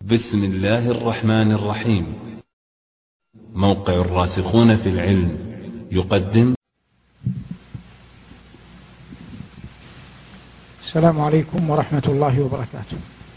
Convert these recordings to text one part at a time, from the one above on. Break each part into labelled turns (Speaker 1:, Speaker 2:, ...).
Speaker 1: بسم الله الرحمن الرحيم. موقع الراسخون في العلم يقدم.
Speaker 2: السلام عليكم ورحمة الله وبركاته.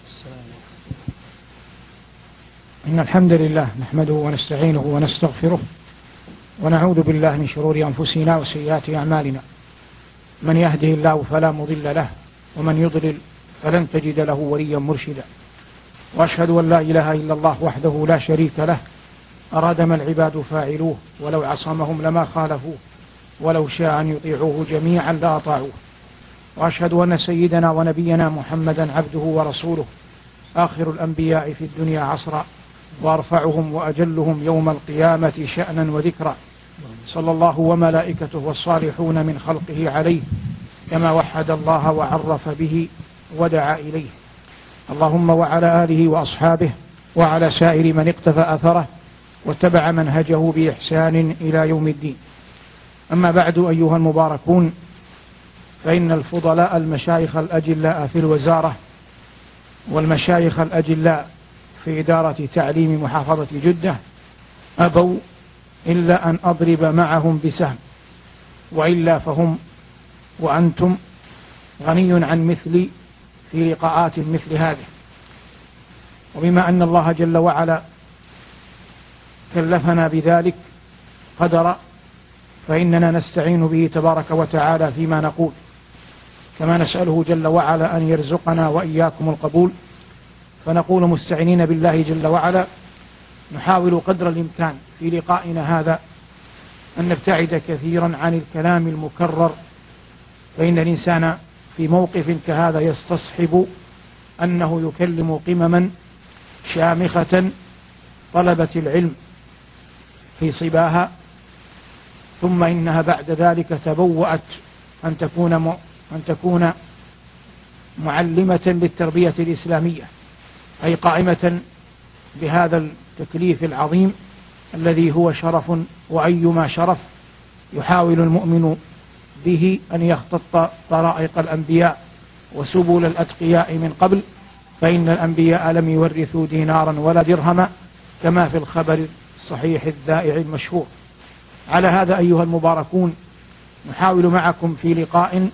Speaker 2: إن الحمد لله نحمده ونستعينه ونستغفره ونعوذ بالله من شرور أنفسنا وسيئات أعمالنا. من يهده الله فلا مضل له ومن يضلل فلن تجد له وليا مرشدا. وأشهد أن لا إله إلا الله وحده لا شريك له أراد ما العباد فاعلوه ولو عصمهم لما خالفوه ولو شاء أن يطيعوه جميعا لأطاعوه. وأشهد أن سيدنا ونبينا محمدا عبده ورسوله آخر الأنبياء في الدنيا عصرا وأرفعهم وأجلهم يوم القيامة شأنا وذكرا، صلى الله وملائكته والصالحون من خلقه عليه كما وحد الله وعرف به ودعا إليه. اللهم وعلى آله وأصحابه وعلى سائر من اقتفى أثره واتبع منهجه بإحسان إلى يوم الدين. أما بعد أيها المباركون، فإن الفضلاء المشايخ الأجلاء في الوزارة والمشايخ الأجلاء في إدارة تعليم محافظة جدة أبوا إلا أن أضرب معهم بسهم، وإلا فهم وأنتم غني عن مثلي في لقاءات مثل هذه. وبما أن الله جل وعلا كلفنا بذلك قدر، فإننا نستعين به تبارك وتعالى فيما نقول، كما نسأله جل وعلا أن يرزقنا وإياكم القبول. فنقول مستعينين بالله جل وعلا نحاول قدر الإمكان في لقائنا هذا أن نبتعد كثيرا عن الكلام المكرر، فإن الإنسان في موقف كهذا يستصحب أنه يكلم قمما شامخة طلبة العلم في صباها، ثم إنها بعد ذلك تبوأت أن تكون معلمة للتربية الإسلامية، أي قائمة بهذا التكليف العظيم الذي هو شرف، وأيما شرف يحاول المؤمن به أن يخطط طرائق الأنبياء وسبل الأتقياء من قبل، فإن الأنبياء لم يورثوا دينارا ولا درهما كما في الخبر الصحيح الذائع المشهور. على هذا أيها المباركون نحاول معكم في لقاء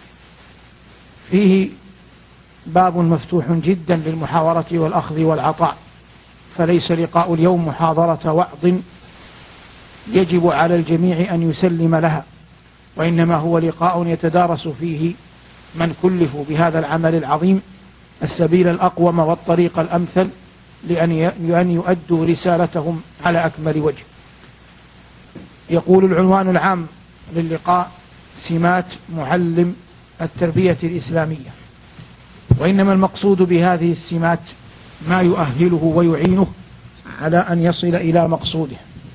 Speaker 2: فيه باب مفتوح جدا للمحاورة والأخذ والعطاء، فليس لقاء اليوم محاضرة وعظ يجب على الجميع أن يسلم لها، وإنما هو لقاء يتدارس فيه من كلفوا بهذا العمل العظيم السبيل الأقوم والطريق الأمثل لأن يؤدوا رسالتهم على أكمل وجه. يقول العنوان العام للقاء: سمات معلم التربية الإسلامية. وإنما المقصود بهذه السمات ما يؤهله ويعينه على أن يصل إلى مقصوده.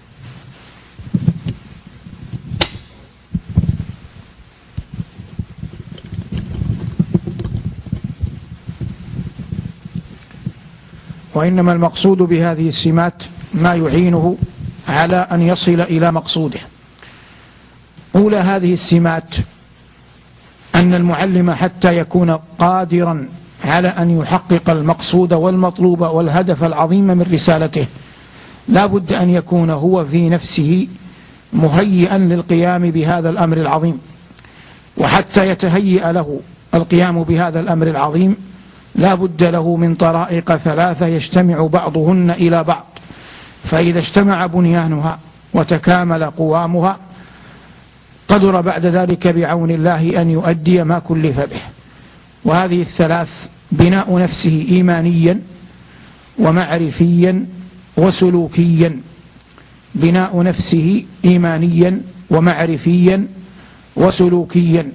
Speaker 2: وإنما المقصود بهذه السمات ما يعينه على أن يصل إلى مقصوده. أولى هذه السمات أن المعلم حتى يكون قادرا على أن يحقق المقصود والمطلوب والهدف العظيم من رسالته لا بد أن يكون هو في نفسه مهيئا للقيام بهذا الأمر العظيم. وحتى يتهيئ له القيام بهذا الأمر العظيم لا بد له من طرائق ثلاثة يجتمع بعضهن إلى بعض، فإذا اجتمع بنيانها وتكامل قوامها قدر بعد ذلك بعون الله أن يؤدي ما كلف به. وهذه الثلاث: بناء نفسه إيمانيا ومعرفيا وسلوكيا. بناء نفسه إيمانيا ومعرفيا وسلوكيا.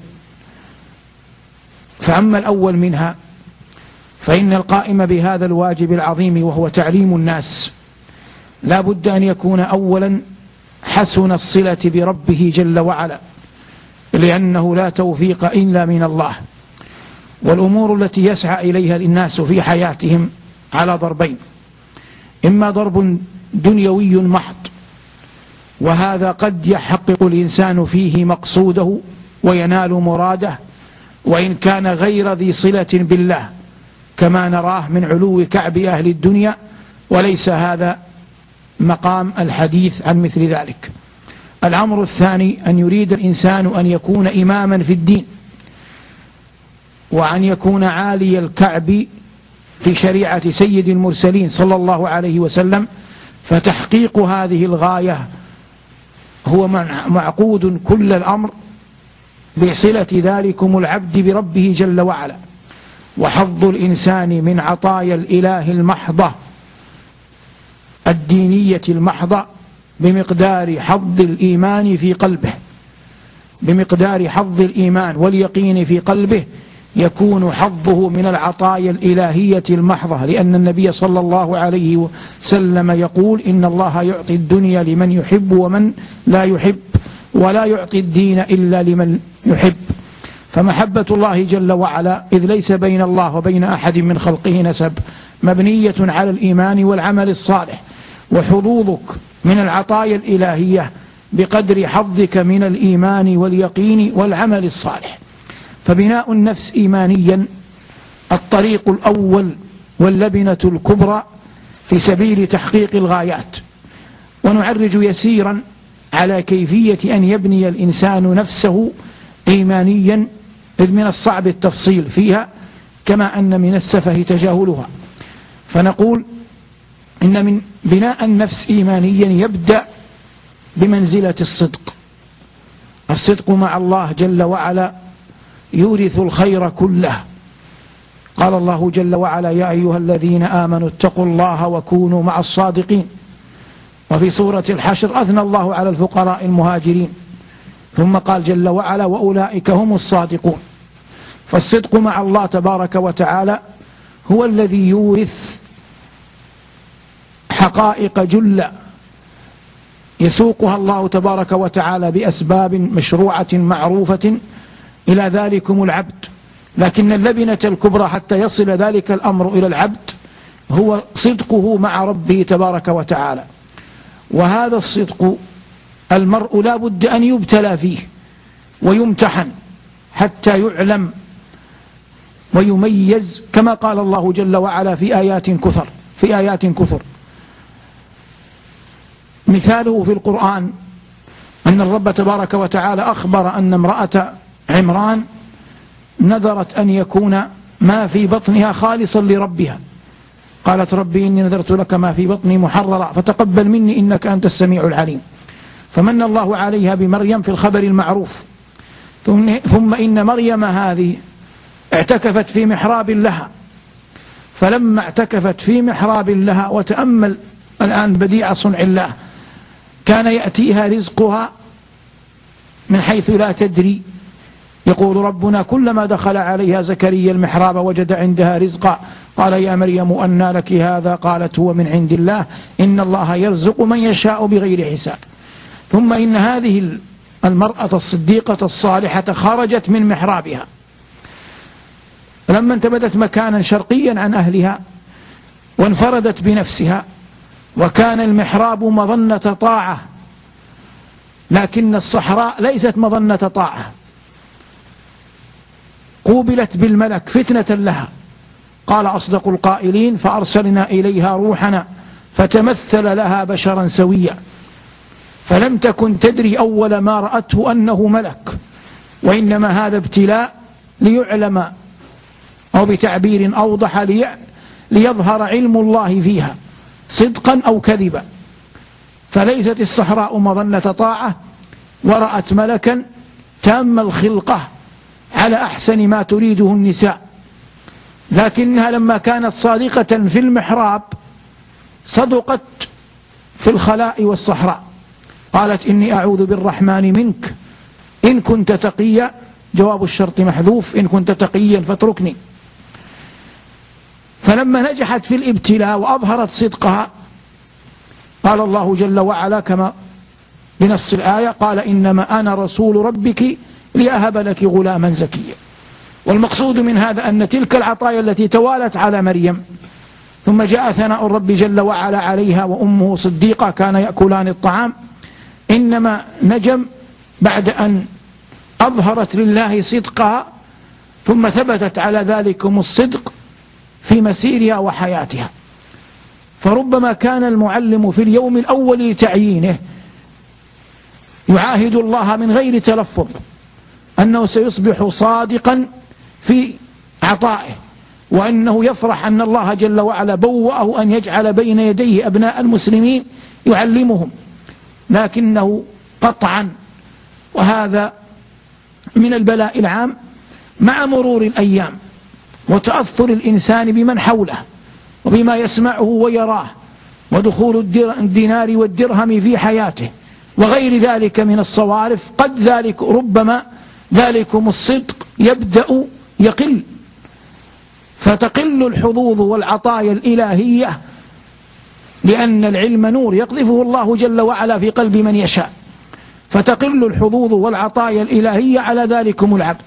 Speaker 2: فأما الأول منها فإن القائم بهذا الواجب العظيم وهو تعليم الناس لا بد أن يكون أولا حسن الصلة بربه جل وعلا، لأنه لا توفيق إلا من الله. والأمور التي يسعى إليها الناس في حياتهم على ضربين: إما ضرب دنيوي محض، وهذا قد يحقق الإنسان فيه مقصوده وينال مراده وإن كان غير ذي صلة بالله، كما نراه من علو كعب أهل الدنيا، وليس هذا مقام الحديث عن مثل ذلك. الأمر الثاني أن يريد الإنسان أن يكون إماما في الدين، وأن يكون عالي الكعب في شريعة سيد المرسلين صلى الله عليه وسلم، فتحقيق هذه الغاية هو معقود كل الأمر بصلة ذلكم العبد بربه جل وعلا، وحظ الإنسان من عطايا الإله المحضة الدينية المحضة بمقدار حظ الإيمان في قلبه، بمقدار حظ الإيمان واليقين في قلبه يكون حظه من العطايا الإلهية المحضة، لأن النبي صلى الله عليه وسلم يقول: إن الله يعطي الدنيا لمن يحب ومن لا يحب، ولا يعطي الدين إلا لمن يحب. فمحبة الله جل وعلا، إذ ليس بين الله وبين أحد من خلقه نسب، مبنية على الإيمان والعمل الصالح، وحظوظك من العطايا الإلهية بقدر حظك من الإيمان واليقين والعمل الصالح. فبناء النفس إيمانيا الطريق الأول واللبنة الكبرى في سبيل تحقيق الغايات. ونعرج يسيرا على كيفية أن يبني الإنسان نفسه إيمانيا، إذ من الصعب التفصيل فيها كما أن من السفه تجاهلها. فنقول إن من بناء النفس إيمانيا يبدأ بمنزلة الصدق. الصدق مع الله جل وعلا يورث الخير كله. قال الله جل وعلا: يا أيها الذين آمنوا اتقوا الله وكونوا مع الصادقين. وفي سورة الحشر أثنى الله على الفقراء المهاجرين، ثم قال جل وعلا: وأولئك هم الصادقون. فالصدق مع الله تبارك وتعالى هو الذي يورث حقائق جلة يسوقها الله تبارك وتعالى بأسباب مشروعة معروفة إلى ذلكم العبد. لكن اللبنة الكبرى حتى يصل ذلك الأمر إلى العبد هو صدقه مع ربه تبارك وتعالى. وهذا الصدق المرء لا بد أن يبتلى فيه ويمتحن حتى يعلم ويميز، كما قال الله جل وعلا في آيات كثر. مثاله في القرآن أن الرب تبارك وتعالى أخبر أن امرأة عمران نذرت أن يكون ما في بطنها خالصا لربها، قالت: ربي إني نذرت لك ما في بطني محررا فتقبل مني إنك أنت السميع العليم. فمن الله عليها بمريم في الخبر المعروف. ثم إن مريم هذه اعتكفت في محراب لها، فلما اعتكفت في محراب لها، وتأمل الآن بديع صنع الله، كان يأتيها رزقها من حيث لا تدري. يقول ربنا: كلما دخل عليها زكريا المحراب وجد عندها رزقا قال: يا مريم أنى لك هذا؟ قالت: هو من عند الله إن الله يرزق من يشاء بغير حساب. ثم إن هذه المرأة الصديقة الصالحة خرجت من محرابها لما انتبذت مكانا شرقيا عن أهلها وانفردت بنفسها، وكان المحراب مظنة طاعة، لكن الصحراء ليست مظنة طاعة، قوبلت بالملك فتنة لها. قال أصدق القائلين: فأرسلنا إليها روحنا فتمثل لها بشرا سويا. فلم تكن تدري أول ما رأته أنه ملك، وإنما هذا ابتلاء ليعلم، أو بتعبير أوضح ليظهر علم الله فيها صدقا أو كذبا. فليست الصحراء مظنة طاعة، ورأت ملكا تام الخلقة على أحسن ما تريده النساء، لكنها لما كانت صادقة في المحراب صدقت في الخلاء والصحراء. قالت: إني أعوذ بالرحمن منك إن كنت تقيا. جواب الشرط محذوف: إن كنت تقيا فاتركني. فلما نجحت في الابتلاء وأظهرت صدقها قال الله جل وعلا كما بنص الآية: قال: إنما أنا رسول ربك لأهب لك غلاما زكيا. والمقصود من هذا أن تلك العطايا التي توالت على مريم ثم جاء ثناء الرب جل وعلا عليها وأمه صديقة كان يأكلان الطعام، إنما نجم بعد أن أظهرت لله صدقها ثم ثبتت على ذلكم الصدق في مسيرها وحياتها. فربما كان المعلم في اليوم الأول لتعيينه يعاهد الله من غير تلفظ أنه سيصبح صادقا في عطائه، وأنه يفرح أن الله جل وعلا بوأه أن يجعل بين يديه أبناء المسلمين يعلمهم، لكنه قطعا، وهذا من البلاء العام مع مرور الأيام وتأثر الإنسان بمن حوله وبما يسمعه ويراه ودخول الدينار والدرهم في حياته وغير ذلك من الصوارف، قد ذلك ربما ذلكم الصدق يبدأ يقل، فتقل الحظوظ والعطايا الإلهية، لأن العلم نور يقذفه الله جل وعلا في قلب من يشاء، فتقل الحظوظ والعطايا الإلهية على ذلكم العبد.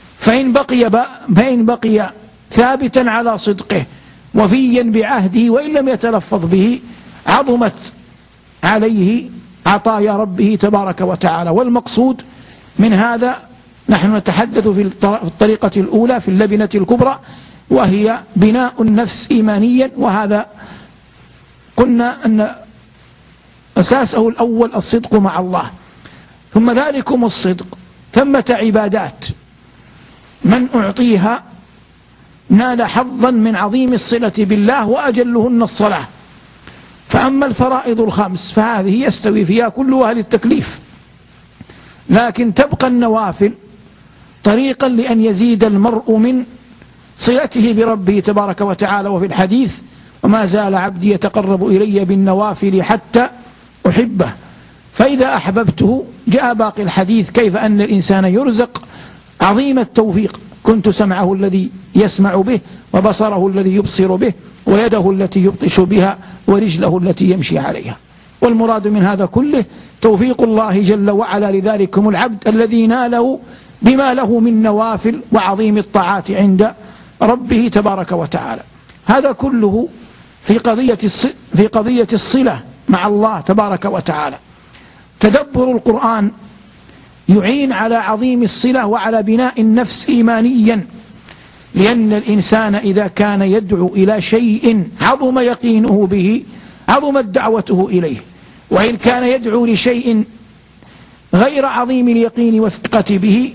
Speaker 2: فإن بقي ثابتا على صدقه وفيا بعهده وإن لم يتلفظ به عظمت عليه عطايا ربه تبارك وتعالى. والمقصود من هذا نحن نتحدث في الطريقة الأولى في اللبنة الكبرى، وهي بناء النفس إيمانيا، وهذا قلنا أن أساسه الأول الصدق مع الله. ثم ذلكم الصدق ثمة عبادات من أعطيها نال حظا من عظيم الصلة بالله وأجلهن الصلاة. فأما الفرائض الخمس فهذه يستوي فيها كل أهل التكليف، لكن تبقى النوافل طريقا لأن يزيد المرء من صلته بربه تبارك وتعالى. وفي الحديث وما زال عبدي يتقرب إلي بالنوافل حتى أحبه، فإذا أحببته جاء باقي الحديث كيف أن الإنسان يرزق عظيم التوفيق. كنت سمعه الذي يسمع به وبصره الذي يبصر به ويده التي يبطش بها ورجله التي يمشي عليها. والمراد من هذا كله توفيق الله جل وعلا لذلكم العبد الذي ناله بما له من نوافل وعظيم الطاعات عند ربه تبارك وتعالى. هذا كله في قضية الصلة مع الله تبارك وتعالى. تدبر القرآن يعين على عظيم الصلة وعلى بناء النفس إيمانيا، لأن الإنسان إذا كان يدعو إلى شيء عظم يقينه به عظمت دعوته إليه، وإن كان يدعو لشيء غير عظيم اليقين والثقة به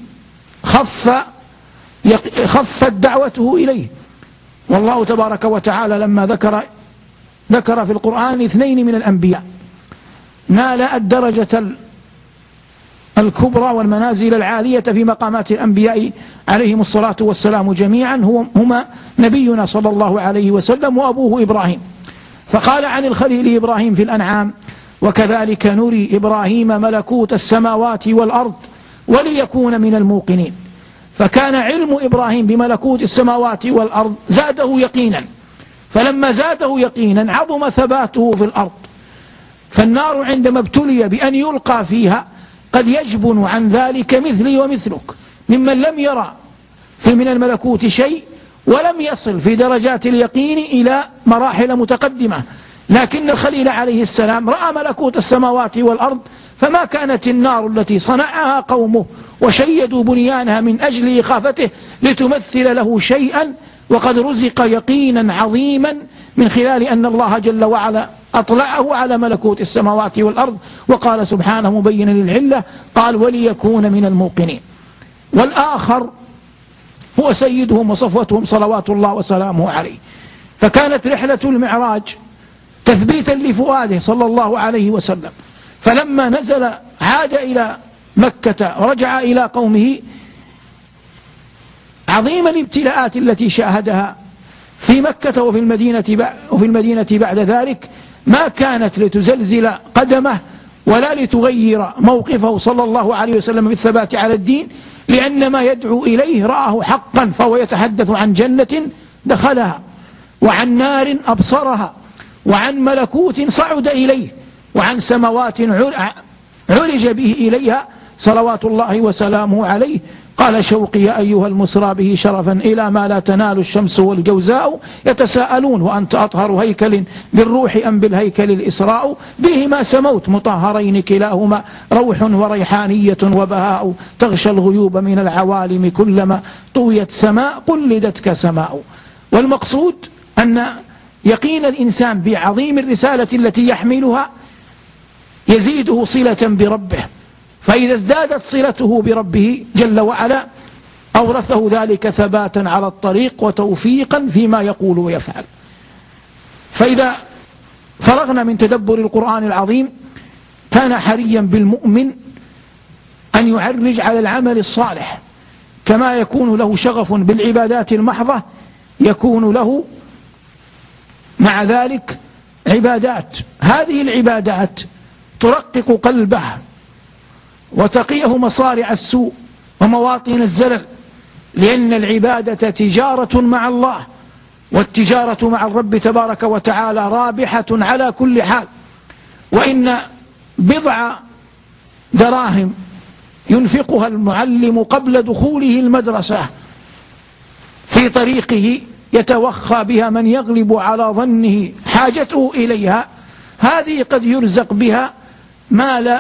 Speaker 2: خفت دعوته إليه. والله تبارك وتعالى لما ذكر في القرآن 2 من الأنبياء نال الدرجة الكبرى والمنازل العالية في مقامات الأنبياء عليهم الصلاة والسلام جميعا، هما نبينا صلى الله عليه وسلم وأبوه إبراهيم. فقال عن الخليل إبراهيم في الأنعام وكذلك نري إبراهيم ملكوت السماوات والأرض وليكون من الموقنين. فكان علم إبراهيم بملكوت السماوات والأرض زاده يقينا، فلما زاده يقينا عظم ثباته في الأرض. فالنار عندما ابتلي بأن يلقى فيها قد يجبن عن ذلك مثلي ومثلك ممن لم يرى من الملكوت شيء ولم يصل في درجات اليقين إلى مراحل متقدمة. لكن الخليل عليه السلام رأى ملكوت السماوات والأرض، فما كانت النار التي صنعها قومه وشيدوا بنيانها من أجل إخافته لتمثل له شيئا، وقد رزق يقينا عظيما من خلال أن الله جل وعلا أطلعه على ملكوت السماوات والأرض. وقال سبحانه مبينا للعلة قال وليكون من الموقنين. والآخر هو سيدهم وصفوتهم صلوات الله وسلامه عليه. فكانت رحلة المعراج تثبيتا لفؤاده صلى الله عليه وسلم، فلما نزل عاد إلى مكة ورجع إلى قومه عظيم الابتلاءات التي شاهدها في مكة وفي المدينة بعد ذلك ما كانت لتزلزل قدمه ولا لتغير موقفه صلى الله عليه وسلم بالثبات على الدين، لأن ما يدعو إليه رآه حقا، فهو يتحدث عن جنة دخلها وعن نار أبصرها وعن ملكوت صعد إليه وعن سماوات عرج به إليها صلوات الله وسلامه عليه. قال شوقي يا أيها المسرى به شرفا إلى ما لا تنال الشمس والجوزاء يتساءلون وأنت أطهر هيكل بالروح أم بالهيكل الإسراء بهما سموت مطهرين كلاهما روح وريحانية وبهاء تغشى الغيوب من العوالم كلما طويت سماء قلدتك سماء. والمقصود أن يقين الإنسان بعظيم الرسالة التي يحملها يزيده صلة بربه، فإذا ازدادت صلته بربه جل وعلا أورثه ذلك ثباتا على الطريق وتوفيقا فيما يقول ويفعل. فإذا فرغنا من تدبر القرآن العظيم كان حريا بالمؤمن أن يعرج على العمل الصالح، كما يكون له شغف بالعبادات المحضة يكون له مع ذلك عبادات، هذه العبادات ترقق قلبه وتقيه مصارع السوء ومواطن الزلل، لأن العبادة تجارة مع الله، والتجارة مع الرب تبارك وتعالى رابحة على كل حال. وإن بضع دراهم ينفقها المعلم قبل دخوله المدرسة في طريقه يتوخى بها من يغلب على ظنه حاجته إليها، هذه قد يرزق بها ما لا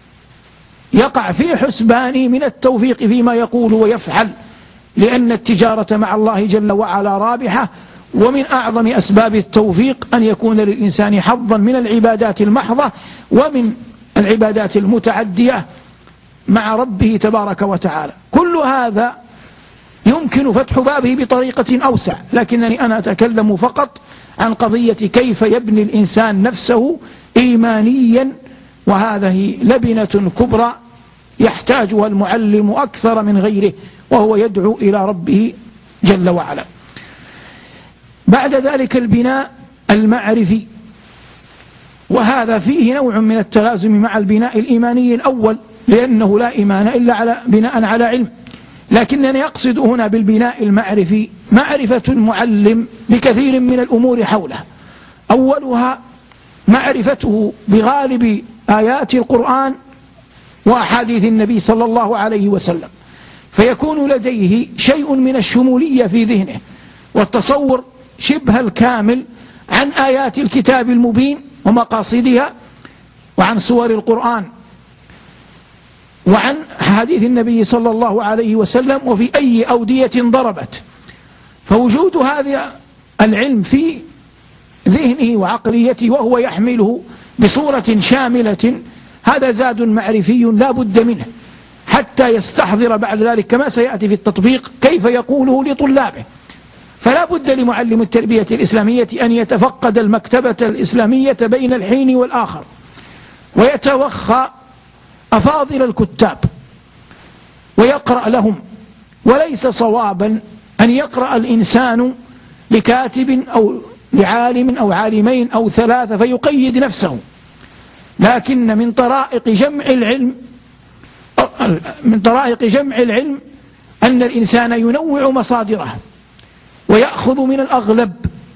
Speaker 2: يقع في حسبانه من التوفيق فيما يقول ويفعل، لأن التجارة مع الله جل وعلا رابحة. ومن أعظم أسباب التوفيق أن يكون للإنسان حظا من العبادات المحضة ومن العبادات المتعدية مع ربه تبارك وتعالى. كل هذا يمكن فتح بابه بطريقة أوسع، لكنني أنا أتكلم فقط عن قضية كيف يبني الإنسان نفسه إيمانيا، وهذه لبنة كبرى يحتاجها المعلم أكثر من غيره، وهو يدعو إلى ربه جل وعلا. بعد ذلك البناء المعرفي، وهذا فيه نوع من التلازم مع البناء الإيماني الأول، لأنه لا إيمان إلا على بناء على علم، لكنني أقصد هنا بالبناء المعرفي معرفة المعلم بكثير من الأمور حوله. أولها معرفته بغالب آيات القرآن وأحاديث النبي صلى الله عليه وسلم، فيكون لديه شيء من الشمولية في ذهنه والتصور شبه الكامل عن آيات الكتاب المبين ومقاصدها، وعن سور القرآن، وعن حديث النبي صلى الله عليه وسلم، وفي أي أودية ضربت. فوجود هذا العلم في ذهنه وعقليته وهو يحمله بصورة شاملة، هذا زاد معرفي لا بد منه، حتى يستحضر بعد ذلك كما سيأتي في التطبيق كيف يقوله لطلابه. فلا بد لمعلم التربية الإسلامية أن يتفقد المكتبة الإسلامية بين الحين والآخر، ويتوخى أفاضل الكتاب ويقرأ لهم. وليس صوابا أن يقرأ الإنسان لكاتب أو لعالم أو عالمين أو ثلاثة فيقيد نفسه، لكن من طرائق جمع العلم أن الإنسان ينوع مصادره ويأخذ من الأغلب.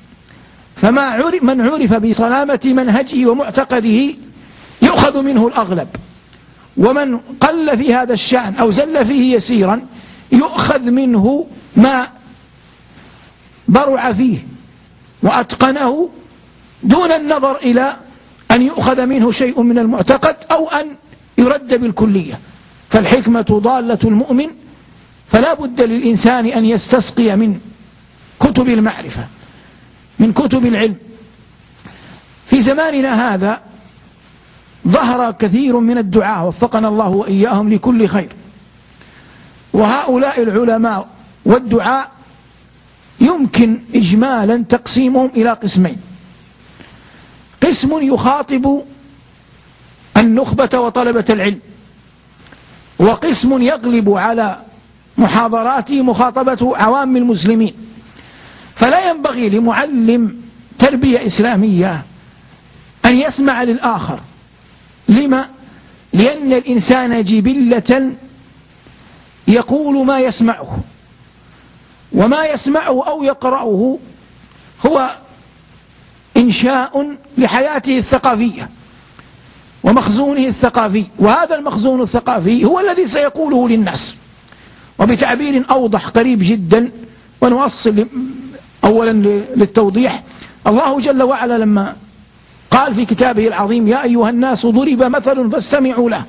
Speaker 2: من عرف بسلامة منهجه ومعتقده يؤخذ منه الأغلب، ومن قل في هذا الشأن أو زل فيه يسيرا يؤخذ منه ما برع فيه وأتقنه، دون النظر إلى أن يؤخذ منه شيء من المعتقد أو أن يرد بالكلية. فالحكمة ضالة المؤمن، فلا بد للإنسان أن يستسقي من كتب المعرفة، من كتب العلم. في زماننا هذا ظهر كثير من الدعاة وفقنا الله وإياهم لكل خير، وهؤلاء العلماء والدعاء يمكن إجمالا تقسيمهم إلى قسمين: قسم يخاطب النخبة وطلبة العلم، وقسم يغلب على محاضراته مخاطبة عوام المسلمين. فلا ينبغي لمعلم تربية إسلامية أن يسمع للآخر. لما؟ لأن الإنسان جبلة يقول ما يسمعه، وما يسمعه أو يقرأه هو إنشاء لحياته الثقافية ومخزونه الثقافي، وهذا المخزون الثقافي هو الذي سيقوله للناس. وبتعبير أوضح قريب جدا ونوصل أولا للتوضيح، الله جل وعلا لما قال في كتابه العظيم: يا أيها الناس ضرب مثل فاستمعوا له.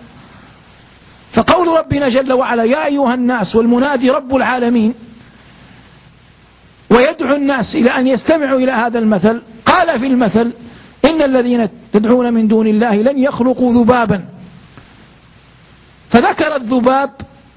Speaker 2: فقول ربنا جل وعلا يا أيها الناس والمنادي رب العالمين ويدعو الناس إلى أن يستمعوا إلى هذا المثل، قال في المثل: إن الذين تدعون من دون الله لن يخلقوا ذبابا. فذكر الذباب.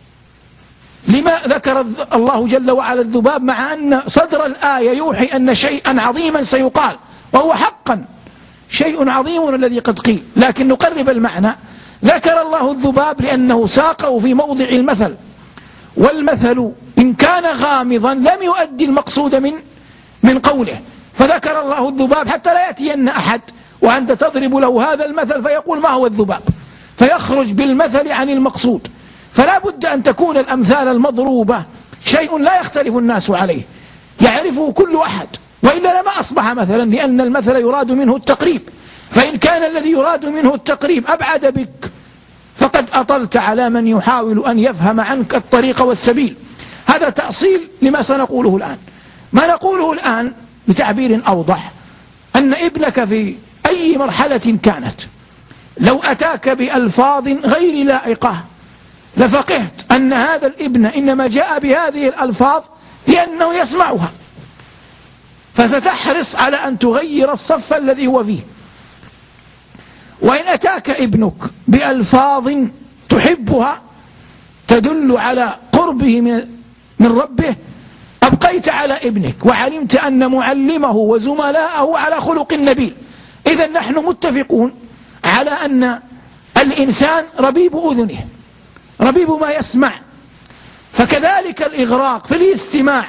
Speaker 2: لما ذكر الله جل وعلا الذباب مع أن صدر الآية يوحي أن شيئا عظيما سيقال، وهو حقا شيء عظيم الذي قد قيل، لكن نقرب المعنى. ذكر الله الذباب لأنه ساقه في موضع المثل، والمثل إن كان غامضا لم يؤدي المقصود من قوله، فذكر الله الذباب حتى لا يأتين أحد وأنت تضرب له هذا المثل فيقول ما هو الذباب، فيخرج بالمثل عن المقصود. فلا بد أن تكون الأمثال المضروبة شيء لا يختلف الناس عليه، يعرفه كل أحد، وإلا لما أصبح مثلا، لأن المثل يراد منه التقريب، فإن كان الذي يراد منه التقريب أبعد بك فقد أطلت على من يحاول أن يفهم عنك الطريق والسبيل. هذا تأصيل لما سنقوله الآن. ما نقوله الآن بتعبير أوضح أن ابنك في أي مرحلة كانت لو أتاك بألفاظ غير لائقة لفقهت أن هذا الابن إنما جاء بهذه الألفاظ لأنه يسمعها، فستحرص على أن تغير الصف الذي هو فيه. وإن أتاك ابنك بألفاظ تحبها تدل على قربه من ربه أبقيت على ابنك، وعلمت أن معلمه وزملاءه على خلق نبيل. إذن نحن متفقون على أن الإنسان ربيب أذنه، ربيب ما يسمع، فكذلك الإغراق في الاستماع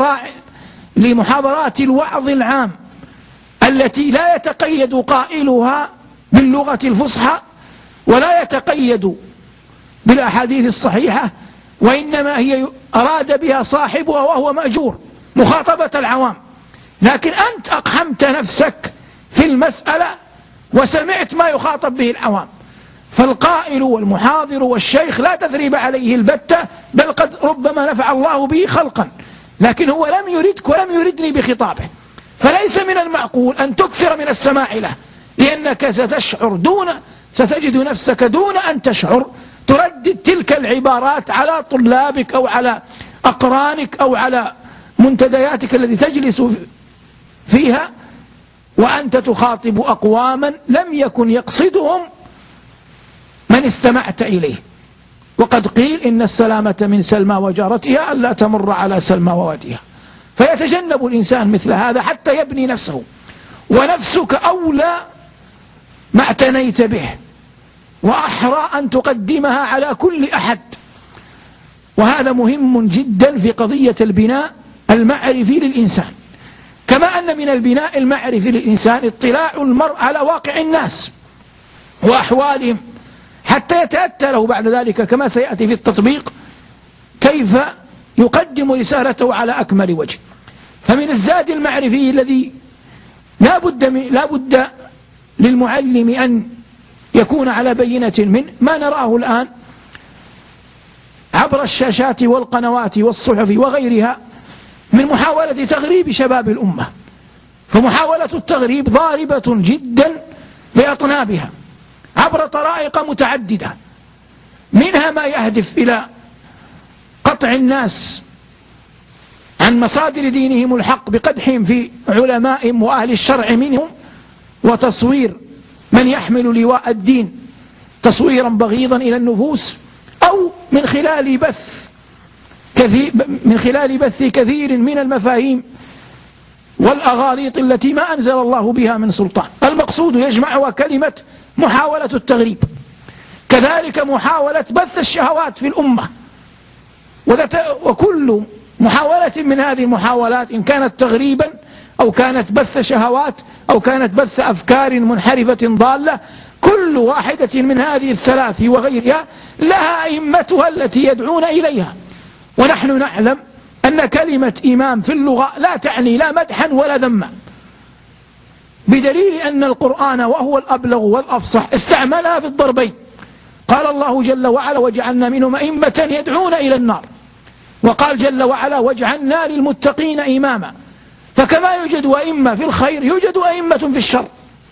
Speaker 2: لمحاضرات الوعظ العام التي لا يتقيد قائلها باللغة الفصحى ولا يتقيد بالأحاديث الصحيحة، وإنما هي أراد بها صاحبها وهو مأجور مخاطبة العوام، لكن أنت أقحمت نفسك في المسألة وسمعت ما يخاطب به العوام. فالقائل والمحاضر والشيخ لا تثريب عليه البتة، بل قد ربما نفع الله به خلقا، لكن هو لم يردك ولم يردني بخطابه. فليس من المعقول أن تكثر من السماع له، لأنك ستجد نفسك دون أن تشعر تردد تلك العبارات على طلابك أو على أقرانك أو على منتدياتك التي تجلس فيها، وأنت تخاطب أقواما لم يكن يقصدهم من استمعت إليه. وقد قيل إن السلامة من سلمى وجارتها ألا تمر على سلمى وواديها. فيتجنب الإنسان مثل هذا حتى يبني نفسه، ونفسك أولى ما اعتنيت به وأحرى أن تقدمها على كل أحد. وهذا مهم جدا في قضية البناء المعرفي للإنسان، كما أن من البناء المعرفي للإنسان اطلاع المرء على واقع الناس وأحوالهم حتى يتأتى له بعد ذلك كما سيأتي في التطبيق كيف يقدم رسالته على أكمل وجه. فمن الزاد المعرفي الذي لا بد للمعلم أن يكون على بينة من ما نراه الآن عبر الشاشات والقنوات والصحف وغيرها من محاولة تغريب شباب الأمة. فمحاولة التغريب ضاربة جدا بأطنابها عبر طرائق متعددة، منها ما يهدف إلى قطع الناس عن مصادر دينهم الحق بقدحهم في علمائهم وأهل الشرع منهم، وتصوير من يحمل لواء الدين تصويرا بغيضا إلى النفوس، أو من خلال بث كثير من المفاهيم والأغاليط التي ما أنزل الله بها من سلطان. المقصود يجمعها كلمة محاولة التغريب. كذلك محاولة بث الشهوات في الأمة، وكل محاولة من هذه المحاولات إن كانت تغريبا أو كانت بث شهوات أو كانت بث أفكار منحرفة ضالة، كل واحدة من هذه الثلاث وغيرها لها أئمتها التي يدعون إليها. ونحن نعلم أن كلمة إمام في اللغة لا تعني لا مدحا ولا ذما، بدليل أن القرآن وهو الأبلغ والأفصح استعملها في الضربين. قال الله جل وعلا وجعلنا منهم أئمة يدعون إلى النار، وقال جل وعلا وجعلنا للمتقين إماما. فكما يوجد أئمة في الخير يوجد أئمة في الشر.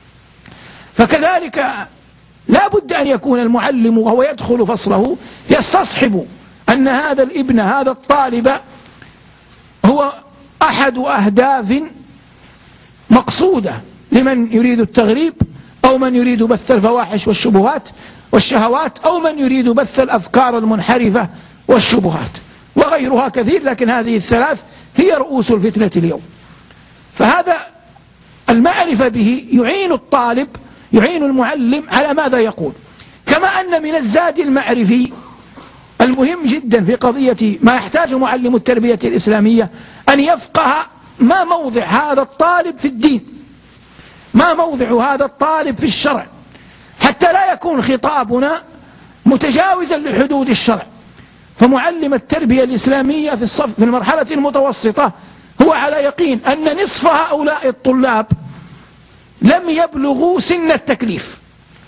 Speaker 2: فكذلك لا بد أن يكون المعلم وهو يدخل فصله يستصحب أن هذا الابن هذا الطالب هو أحد أهداف مقصودة لمن يريد التغريب أو من يريد بث الفواحش والشبهات والشهوات أو من يريد بث الأفكار المنحرفة والشبهات وغيرها كثير، لكن هذه الثلاث هي رؤوس الفتنة اليوم. فهذا المعرفة به يعين الطالب، يعين المعلم على ماذا يقول. كما أن من الزاد المعرفي المهم جدا في قضية ما يحتاجه معلم التربية الإسلامية أن يفقه ما موضع هذا الطالب في الدين، ما موضع هذا الطالب في الشرع، حتى لا يكون خطابنا متجاوزا لحدود الشرع. فمعلم التربية الإسلامية في المرحلة المتوسطة هو على يقين أن نصف هؤلاء الطلاب لم يبلغوا سن التكليف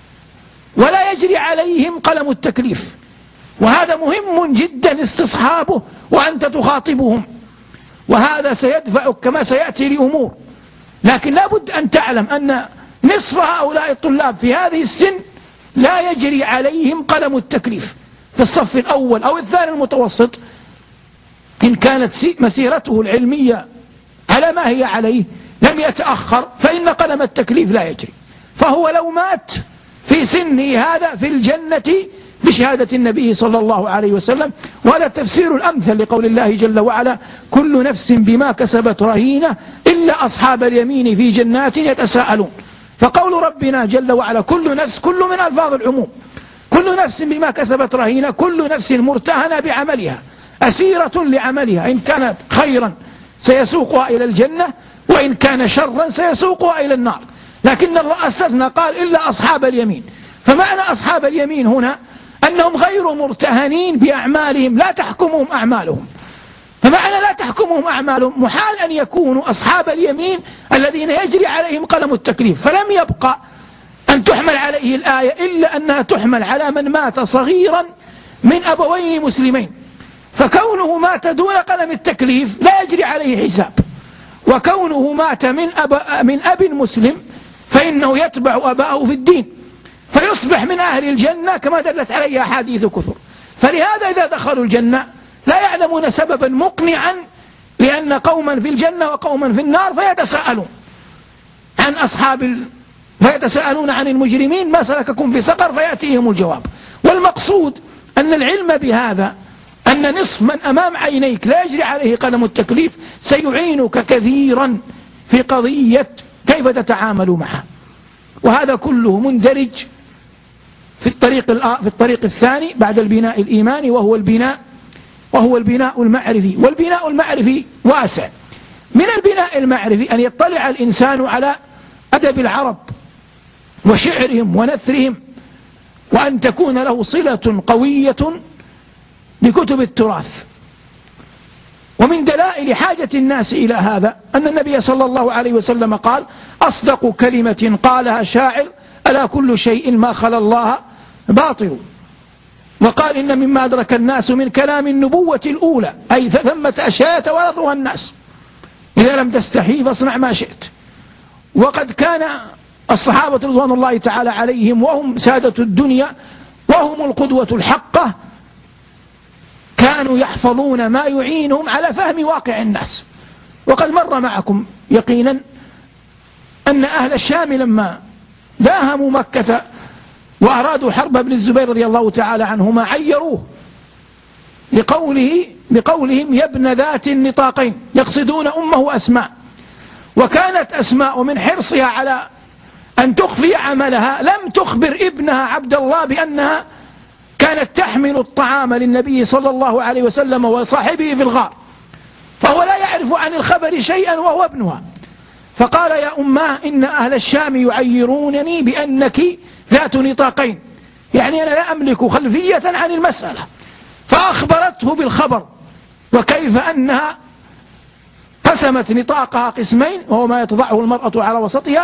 Speaker 2: ولا يجري عليهم قلم التكليف، وهذا مهم جدا استصحابه وأنت تخاطبهم، وهذا سيدفعك كما سيأتي لأمور. لكن لا بد أن تعلم أن نصف هؤلاء الطلاب في هذه السن لا يجري عليهم قلم التكليف. في الصف الأول أو الثاني المتوسط إن كانت مسيرته العلمية على ما هي عليه لم يتأخر فإن قلم التكليف لا يجري، فهو لو مات في سنه هذا في الجنة بشهادة النبي صلى الله عليه وسلم. وهذا تفسير الأمثل لقول الله جل وعلا: كل نفس بما كسبت رهينة إلا أصحاب اليمين في جنات يتساءلون. فقول ربنا جل وعلا كل نفس، كل من ألفاظ العموم، كل نفس بما كسبت رهينة، كل نفس مرتهنة بعملها أسيرة لعملها، إن كانت خيرا سيسوقها إلى الجنة وإن كان شرا سيسوقها إلى النار. لكن الله أستثنى قال إلا أصحاب اليمين. فمعنى أصحاب اليمين هنا أنهم غير مرتهنين بأعمالهم، لا تحكمهم أعمالهم. فمعنى لا تحكمهم أعمالهم محال أن يكونوا أصحاب اليمين الذين يجري عليهم قلم التكليف. فلم يبقى أن تحمل عليه الآية إلا أنها تحمل على من مات صغيرا من أبوين مسلمين، فكونه مات دون قلم التكليف لا يجري عليه حساب، وكونه مات من أب مسلم فإنه يتبع أباه في الدين فيصبح من أهل الجنة كما دلت عليه أحاديث كثر. فلهذا إذا دخلوا الجنة لا يعلمون سببا مقنعا لأن قوما في الجنة وقوما في النار فيتساءلون عن المجرمين ما سلككم في سقر فيأتيهم الجواب. والمقصود أن العلم بهذا أن نصف من أمام عينيك لا يجري عليه قلم التكليف سيعينك كثيرا في قضية كيف تتعامل معه. وهذا كله مندرج في الطريق الثاني بعد البناء الإيماني وهو البناء المعرفي. والبناء المعرفي واسع. من البناء المعرفي أن يطلع الإنسان على أدب العرب وشعرهم ونثرهم، وأن تكون له صلة قوية بكتب التراث. ومن دلائل حاجة الناس إلى هذا أن النبي صلى الله عليه وسلم قال: أصدق كلمة قالها شاعر ألا كل شيء ما خلا الله باطل. وقال: إن مما أدرك الناس من كلام النبوة الأولى أي ثمة أشياء يتوارثها الناس، إذا لم تستحي فاصنع ما شئت. وقد كان الصحابة رضوان الله تعالى عليهم وهم سادة الدنيا وهم القدوة الحقة كانوا يحفظون ما يعينهم على فهم واقع الناس. وقد مر معكم يقينا أن أهل الشام لما داهموا مكة وأرادوا حرب ابن الزبير رضي الله تعالى عنهما عيروه بقولهم يا ابن ذات النطاقين، يقصدون أمه أسماء. وكانت أسماء من حرصها على أن تخفي عملها لم تخبر ابنها عبد الله بأنها كانت تحمل الطعام للنبي صلى الله عليه وسلم وصاحبه في الغار، فهو لا يعرف عن الخبر شيئا وهو ابنها. فقال: يا أماه إن أهل الشام يعيرونني بأنك ذات نطاقين، يعني أنا لا أملك خلفية عن المسألة. فأخبرته بالخبر وكيف أنها قسمت نطاقها قسمين وهو ما يتضعه المرأة على وسطها،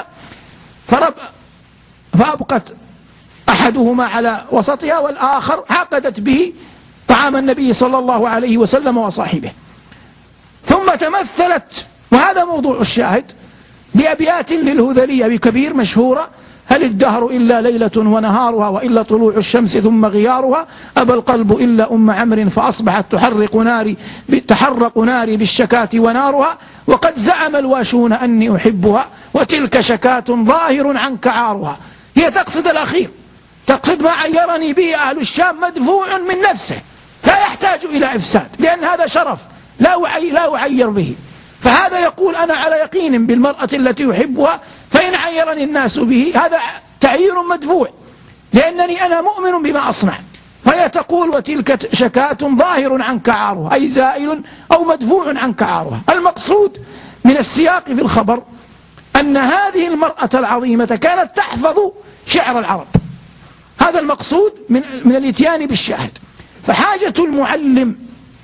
Speaker 2: فأبقت أحدهما على وسطها والآخر عقدت به طعام النبي صلى الله عليه وسلم وصاحبه. ثم تمثلت، وهذا موضوع الشاهد، بأبيات للهذلية بكبير مشهورة هل الدهر إلا ليلة ونهارها وإلا طلوع الشمس ثم غيارها أبى القلب إلا أم عمرو فأصبحت تحرق ناري بالشكاة ونارها وقد زعم الواشون أني أحبها وتلك شكاة ظاهر عنك عارها. هي تقصد الأخير، تقصد ما عيرني به أهل الشام مدفوع من نفسه لا يحتاج إلى إفساد، لأن هذا شرف لا أعير به. فهذا يقول أنا على يقين بالمرأة التي يحبها، فإن عيرني الناس به هذا تعيير مدفوع لأنني أنا مؤمن بما أصنع. وهي تقول وتلك شكاة ظاهر عنك عارها، أي زائل أو مدفوع عنك عارها. المقصود من السياق في الخبر أن هذه المرأة العظيمة كانت تحفظ شعر العرب، هذا المقصود من الاتيان بالشاهد. فحاجة المعلم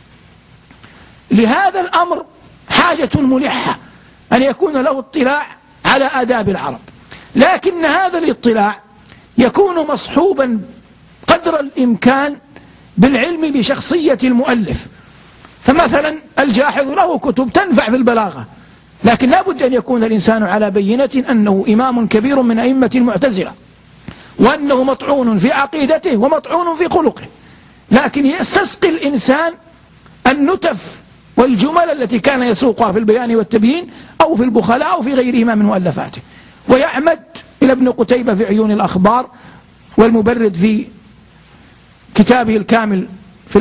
Speaker 2: لهذا الأمر حاجة ملحة، أن يكون له اطلاع على آداب العرب، لكن هذا الاطلاع يكون مصحوبا قدر الإمكان بالعلم بشخصية المؤلف. فمثلا الجاحظ له كتب تنفع في البلاغة، لكن لا بد أن يكون الإنسان على بينة أنه إمام كبير من أئمة المعتزلة، وأنه مطعون في عقيدته ومطعون في خلقه، لكن يستسقي الإنسان النتف والجمل التي كان يسوقها في البيان والتبيين أو في البخلاء أو في غيرهما من مؤلفاته، ويعمد إلى ابن قتيبة في عيون الأخبار، والمبرد في كتابه الكامل في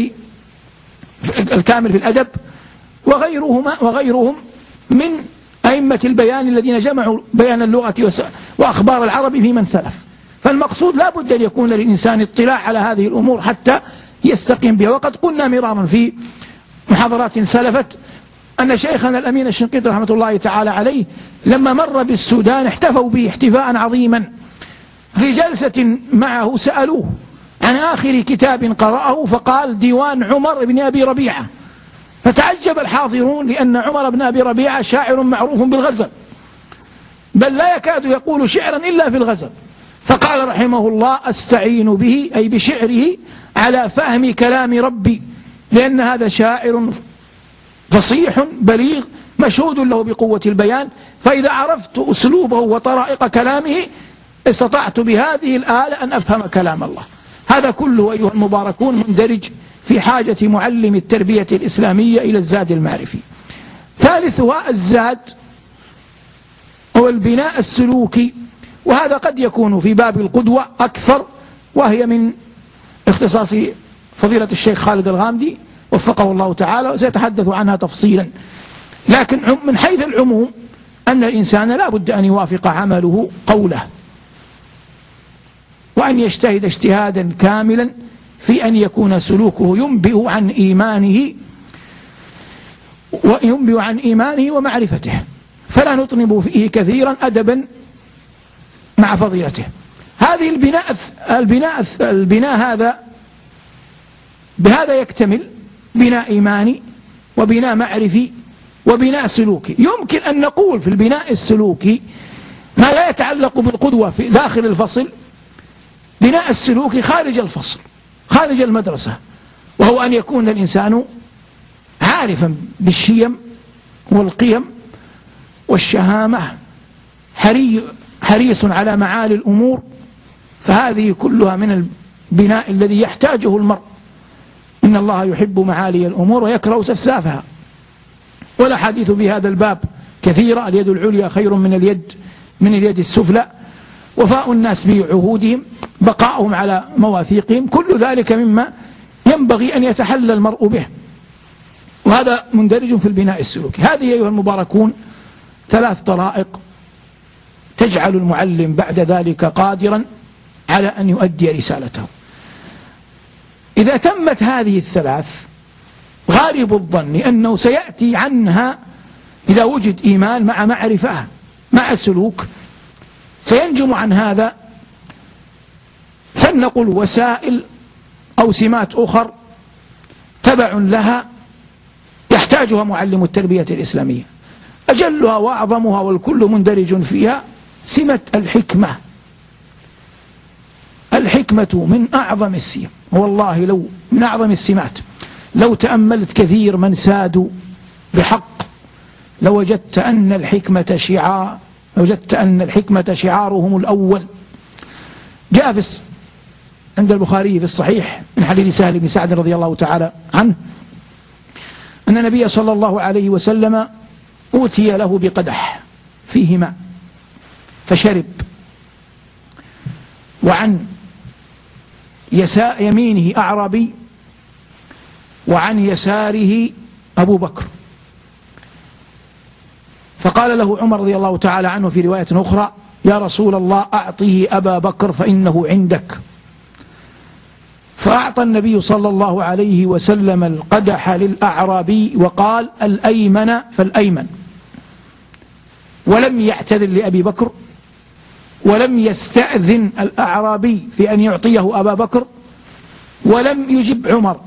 Speaker 2: الأدب وغيرهم من أئمة البيان الذين جمعوا بيان اللغة وأخبار العرب في من سلف. فالمقصود لا بد أن يكون للإنسان اطلاع على هذه الأمور حتى يستقيم بها. وقد قلنا مرارا في محاضرات سلفت أن شيخنا الأمين الشنقيطي رحمة الله تعالى عليه لما مر بالسودان احتفوا به احتفاء عظيما. في جلسة معه سألوه عن آخر كتاب قرأه فقال ديوان عمر بن أبي ربيعة، فتعجب الحاضرون لأن عمر بن أبي ربيعة شاعر معروف بالغزل، بل لا يكاد يقول شعرا إلا في الغزل. فقال رحمه الله أستعين به أي بشعره على فهم كلام ربي، لأن هذا شاعر فصيح بليغ مشهود له بقوة البيان، فإذا عرفت أسلوبه وطرائق كلامه استطعت بهذه الآلة أن أفهم كلام الله. هذا كله أيها المباركون مندرج في حاجة معلم التربية الإسلامية إلى الزاد المعرفي. ثالثها الزاد هو البناء السلوكي، وهذا قد يكون في باب القدوة أكثر، وهي من اختصاص فضيلة الشيخ خالد الغامدي وفقه الله تعالى، وسيتحدث عنها تفصيلا. لكن من حيث العموم أن الإنسان لا بد أن يوافق عمله قوله، وأن يجتهد اجتهادا كاملا في أن يكون سلوكه ينبئ عن إيمانه ومعرفته، فلا نطنب فيه كثيرا أدبا مع فضيلته. هذه البناء هذا بهذا يكتمل بناء إيماني وبناء معرفي وبناء سلوكي. يمكن أن نقول في البناء السلوكي ما لا يتعلق بالقدوة في داخل الفصل، بناء السلوكي خارج الفصل خارج المدرسة، وهو أن يكون الإنسان عارفا بالشيم والقيم والشهامة، حريص على معالي الأمور. فهذه كلها من البناء الذي يحتاجه المرء. إن الله يحب معالي الأمور ويكره سفسافها، والأحاديث في هذا الباب كثيرة. اليد العليا خير من اليد السفلى، وفاء الناس بعهودهم، بقاؤهم على مواثيقهم، كل ذلك مما ينبغي أن يتحلى المرء به، وهذا مندرج في البناء السلوكي. هذه أيها المباركون 3 طرائق تجعل المعلم بعد ذلك قادرا على أن يؤدي رسالته. إذا تمت هذه 3 غالب الظن أنه سيأتي عنها إذا وجد إيمان مع معرفة مع سلوك، سينجم عن هذا فلنقل وسائل أو سمات أخر تبع لها يحتاجها معلم التربية الإسلامية. أجلها وأعظمها والكل مندرج فيها سمة الحكمة. الحكمة من أعظم السمات، والله لو من أعظم السمات. لو تأملت كثير من سادوا بحق لوجدت أن الحكمة شعار وجدت أن الحكمة شعارهم الأول. جاء عند البخاري في الصحيح من حديث سهل بن سعد رضي الله تعالى عنه أن النبي صلى الله عليه وسلم أوتي له بقدح فيه ماء فشرب، وعن يمينه أعرابي وعن يساره أبو بكر، فقال له عمر رضي الله تعالى عنه في رواية أخرى: يا رسول الله أعطه أبا بكر فإنه عندك. فأعطى النبي صلى الله عليه وسلم القدح للأعرابي وقال: الأيمن فالأيمن، ولم يعتذر لأبي بكر، ولم يستأذن الأعرابي في أن يعطيه أبا بكر، ولم يجب عمر.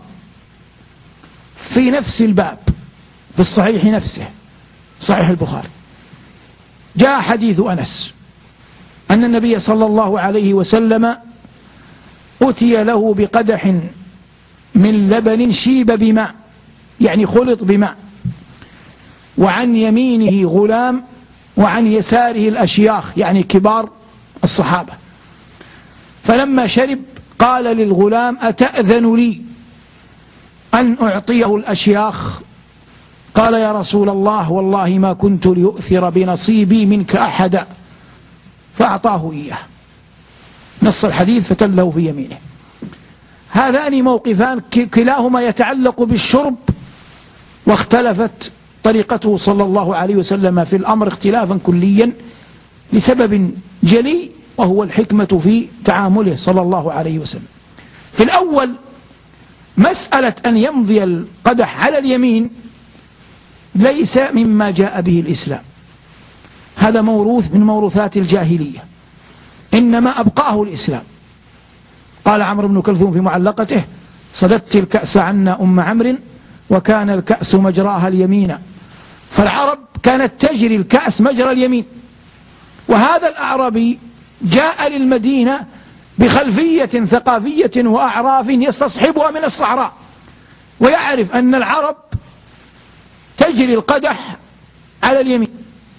Speaker 2: في نفس الباب في الصحيح نفسه صحيح البخاري جاء حديث أنس أن النبي صلى الله عليه وسلم أتي له بقدح من لبن شيب بماء، يعني خلط بماء، وعن يمينه غلام وعن يساره الأشياخ، يعني كبار الصحابة. فلما شرب قال للغلام: أتأذن لي أن أعطيه الأشياخ؟ قال: يا رسول الله والله ما كنت ليؤثر بنصيبي منك أحدا. فأعطاه إياه. نص الحديث فتله في يمينه. هذان موقفان كلاهما يتعلق بالشرب، واختلفت طريقته صلى الله عليه وسلم في الأمر اختلافا كليا لسبب جلي، وهو الحكمة في تعامله صلى الله عليه وسلم. في الأول مسألة أن يمضي القدح على اليمين ليس مما جاء به الإسلام، هذا موروث من موروثات الجاهلية، إنما أبقاه الإسلام. قال عمرو بن كلثوم في معلقته: صددت الكأس عنا أم عمرو وكان الكأس مجراها اليمين. فالعرب كانت تجري الكأس مجرى اليمين، وهذا الأعرابي جاء للمدينة بخلفية ثقافية وأعراف يستصحبها من الصحراء، ويعرف أن العرب تجري القدح على اليمين،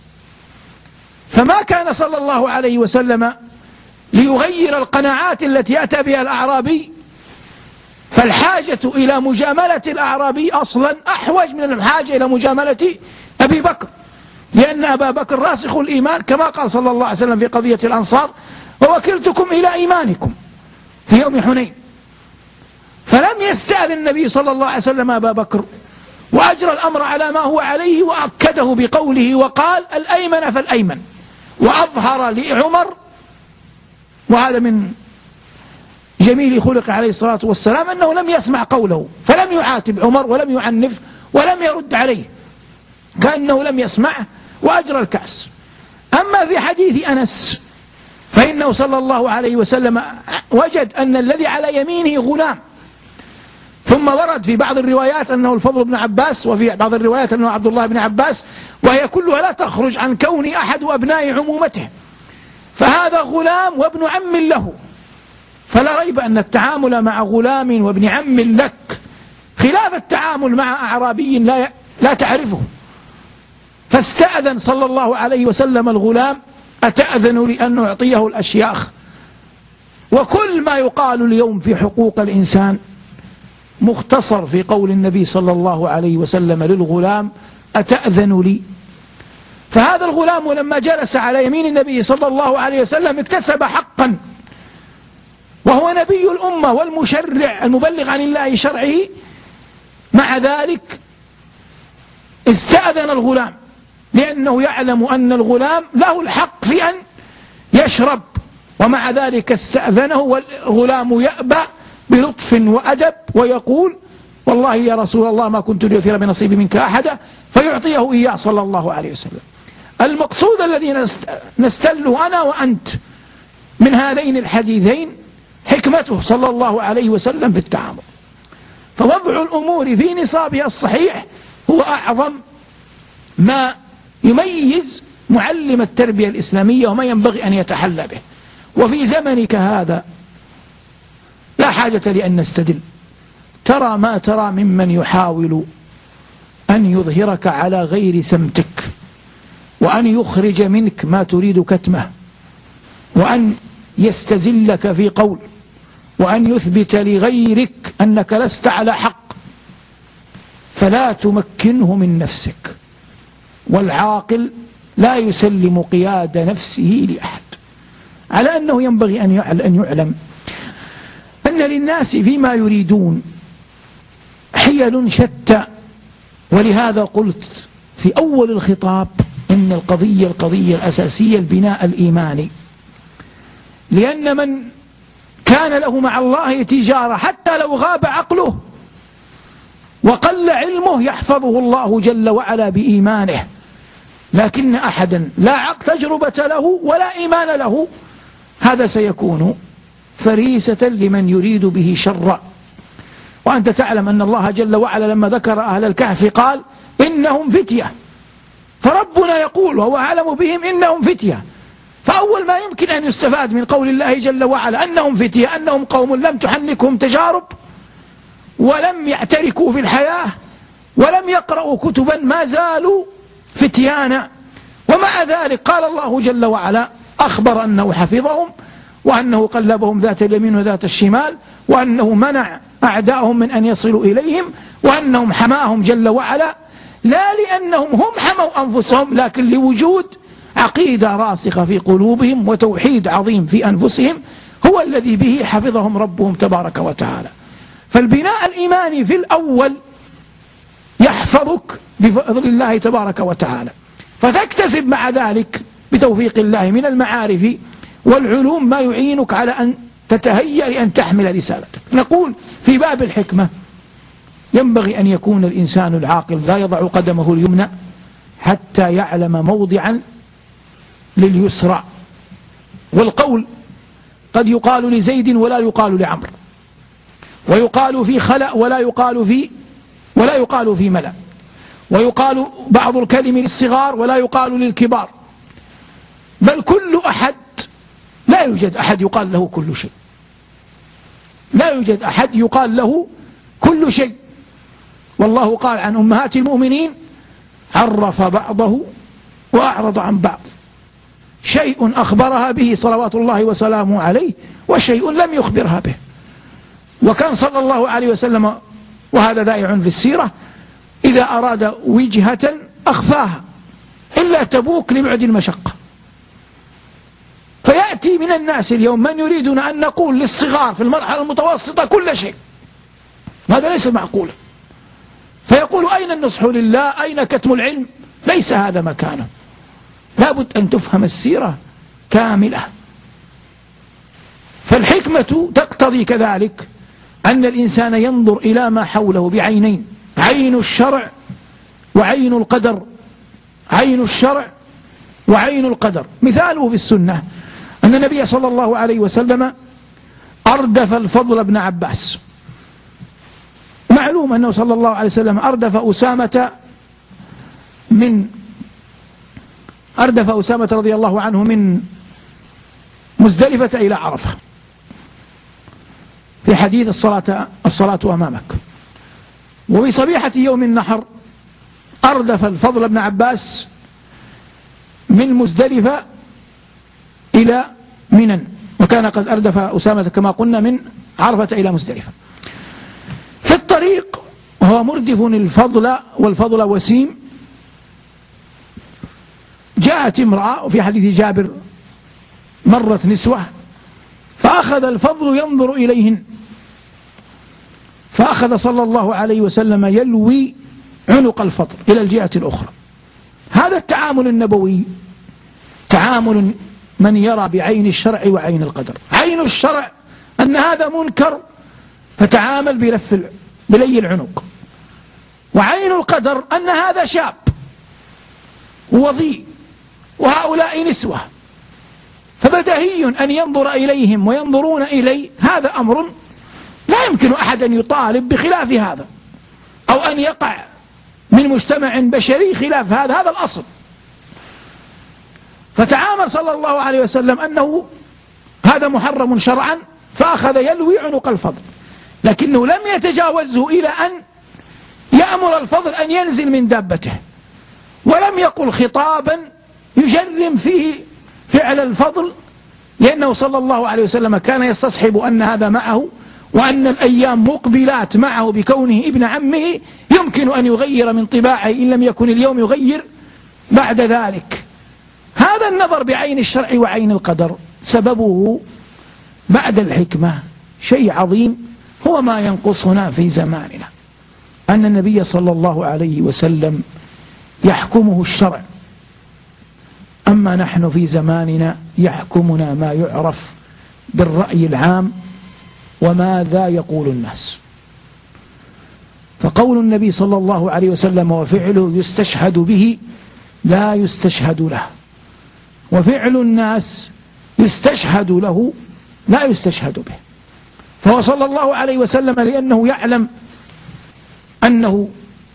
Speaker 2: فما كان صلى الله عليه وسلم ليغير القناعات التي أتى بها الأعرابي، فالحاجة إلى مجاملة الأعرابي أصلا أحوج من الحاجة إلى مجاملة أبي بكر، لأن أبا بكر راسخ الإيمان كما قال صلى الله عليه وسلم في قضية الأنصار: ووكلتكم إلى إيمانكم في يوم حنين. فلم يستأذن النبي صلى الله عليه وسلم أبا بكر، وأجرى الأمر على ما هو عليه، وأكده بقوله وقال: الأيمن فالأيمن، وأظهر لعمر، وهذا من جميل خلق عليه الصلاة والسلام أنه لم يسمع قوله، فلم يعاتب عمر ولم يعنف ولم يرد عليه، كأنه لم يسمعه، وأجرى الكأس. أما في حديث أنس فإنه صلى الله عليه وسلم وجد أن الذي على يمينه غلام، ثم ورد في بعض الروايات أنه الفضل بن عباس، وفي بعض الروايات أنه عبد الله بن عباس، وهي كلها لا تخرج عن كون أحد أبناء عمومته، فهذا غلام وابن عم له، فلا ريب أن التعامل مع غلام وابن عم لك خلاف التعامل مع أعرابي لا تعرفه. فاستأذن صلى الله عليه وسلم الغلام: أتأذن لي أن أعطيه الأشياخ؟ وكل ما يقال اليوم في حقوق الإنسان مختصر في قول النبي صلى الله عليه وسلم للغلام: أتأذن لي؟ فهذا الغلام لما جلس على يمين النبي صلى الله عليه وسلم اكتسب حقا، وهو نبي الأمة والمشرع المبلغ عن الله شرعه، مع ذلك استأذن الغلام، لأنه يعلم أن الغلام له الحق في أن يشرب، ومع ذلك استأذنه، والغلام يأبى بلطف وأدب ويقول: والله يا رسول الله ما كنت ليؤثر بنصيبي منك أحدا، فيعطيه إياه صلى الله عليه وسلم. المقصود الذي نستله أنا وأنت من هذين الحديثين حكمته صلى الله عليه وسلم في التعامل. فوضع الأمور في نصابها الصحيح هو أعظم ما يميز معلم التربية الإسلامية وما ينبغي أن يتحلى به. وفي زمنك هذا لا حاجة لأن نستدل، ترى ما ترى ممن يحاول أن يظهرك على غير سمتك، وأن يخرج منك ما تريد كتمه، وأن يستزلك في قول، وأن يثبت لغيرك أنك لست على حق، فلا تمكنه من نفسك. والعاقل لا يسلم قياد نفسه لأحد، على أنه ينبغي أن يعلم أن للناس فيما يريدون حيل شتى. ولهذا قلت في أول الخطاب إن القضية الأساسية البناء الإيماني، لأن من كان له مع الله تجارة حتى لو غاب عقله وقل علمه يحفظه الله جل وعلا بإيمانه. لكن أحدا لا تجربة له ولا إيمان له، هذا سيكون فريسة لمن يريد به شرا. وأنت تعلم أن الله جل وعلا لما ذكر أهل الكهف قال إنهم فتية، فربنا يقول وهو أعلم بهم إنهم فتية. فأول ما يمكن أن يستفاد من قول الله جل وعلا أنهم فتية أنهم قوم لم تحنكهم تجارب، ولم يعتركوا في الحياة، ولم يقرأوا كتبا، ما زالوا فتيانا. ومع ذلك قال الله جل وعلا أخبر أنه حفظهم، وأنه قلبهم ذات اليمين وذات الشمال، وأنه منع أعداءهم من أن يصلوا إليهم، وأنهم حماهم جل وعلا، لا لأنهم هم حموا أنفسهم، لكن لوجود عقيدة راسخة في قلوبهم وتوحيد عظيم في أنفسهم هو الذي به حفظهم ربهم تبارك وتعالى. فالبناء الإيماني في الأول يحفظك بفضل الله تبارك وتعالى، فتكتسب مع ذلك بتوفيق الله من المعارف والعلوم ما يعينك على أن تتهيأ لأن تحمل رسالتك. نقول في باب الحكمة ينبغي أن يكون الإنسان العاقل لا يضع قدمه اليمنى حتى يعلم موضعا لليسرى. والقول قد يقال لزيد ولا يقال لعمر، ويقال في خلأ ولا يقال في ملأ، ويقال بعض الكلم للصغار ولا يقال للكبار، بل كل أحد، لا يوجد أحد يقال له كل شيء، لا يوجد أحد يقال له كل شيء. والله قال عن أمهات المؤمنين عرف بعضه وأعرض عن بعض، شيء أخبرها به صلوات الله وسلامه عليه، وشيء لم يخبرها به. وكان صلى الله عليه وسلم، وهذا ذائع في السيرة، إذا أراد وجهة أخفاها إلا تبوك لبعد المشقة. فيأتي من الناس اليوم من يريدون أن نقول للصغار في المرحلة المتوسطة كل شيء، هذا ليس معقولا. فيقول أين النصح لله، أين كتم العلم؟ ليس هذا مكانه. لابد أن تفهم السيرة كاملة. فالحكمة تقتضي كذلك أن الإنسان ينظر إلى ما حوله بعينين، عين الشرع وعين القدر. عين الشرع وعين القدر. مثاله في السنة أن النبي صلى الله عليه وسلم أردف الفضل بن عباس. معلوم أنه صلى الله عليه وسلم أردف أسامة رضي الله عنه من مزدلفة إلى عرفة في حديث الصلاة أمامك. وفي صبيحة يوم النحر أردف الفضل بن عباس من مزدلفة إلى منى، وكان قد أردف أسامة كما قلنا من عرفة إلى مزدلفة. في الطريق وهو مردف الفضل والفضل وسيم، جاءت امرأة، وفي حديث جابر مرت نسوة، فأخذ الفضل ينظر إليهن، فأخذ صلى الله عليه وسلم يلوي عنق الفضل إلى الجهة الأخرى. هذا التعامل النبوي تعامل من يرى بعين الشرع وعين القدر. عين الشرع أن هذا منكر فتعامل بلي العنق، وعين القدر أن هذا شاب وضيء وهؤلاء نسوة، فبدهي أن ينظر إليهم وينظرون إليه. هذا أمر لا يمكن أحد أن يطالب بخلاف هذا، أو أن يقع من مجتمع بشري خلاف هذا، هذا الأصل. فتعامل صلى الله عليه وسلم أنه هذا محرم شرعا، فأخذ يلوي عنق الفضل، لكنه لم يتجاوزه إلى أن يأمر الفضل أن ينزل من دابته، ولم يقل خطابا يجرم فيه فعل الفضل، لأنه صلى الله عليه وسلم كان يستصحب أن هذا معه، وأن الأيام مقبلات معه بكونه ابن عمه، يمكن أن يغير من طباعه إن لم يكن اليوم يغير بعد ذلك. هذا النظر بعين الشرع وعين القدر سببه بعد الحكمة شيء عظيم، هو ما ينقصنا في زماننا، أن النبي صلى الله عليه وسلم يحكمه الشرع، أما نحن في زماننا يحكمنا ما يعرف بالرأي العام وماذا يقول الناس. فقول النبي صلى الله عليه وسلم وفعله يستشهد به لا يستشهد له، وفعل الناس يستشهد له لا يستشهد به. فهو صلى الله عليه وسلم لأنه يعلم أنه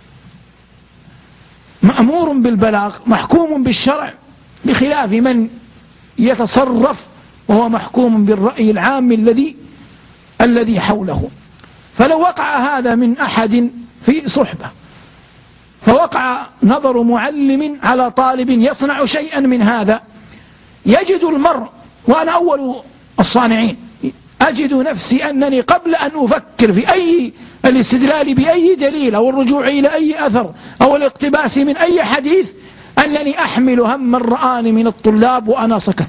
Speaker 2: مأمور بالبلاغ محكوم بالشرع، بخلاف من يتصرف وهو محكوم بالرأي العام الذي حوله. فلو وقع هذا من أحد في صحبة، فوقع نظر معلم على طالب يصنع شيئا من هذا، يجد المرء، وأنا أول الصانعين، أجد نفسي أنني قبل أن أفكر في أي الاستدلال بأي دليل أو الرجوع إلى أي أثر أو الاقتباس من أي حديث، أنني أحمل هم رآني من الطلاب وأنا سكت.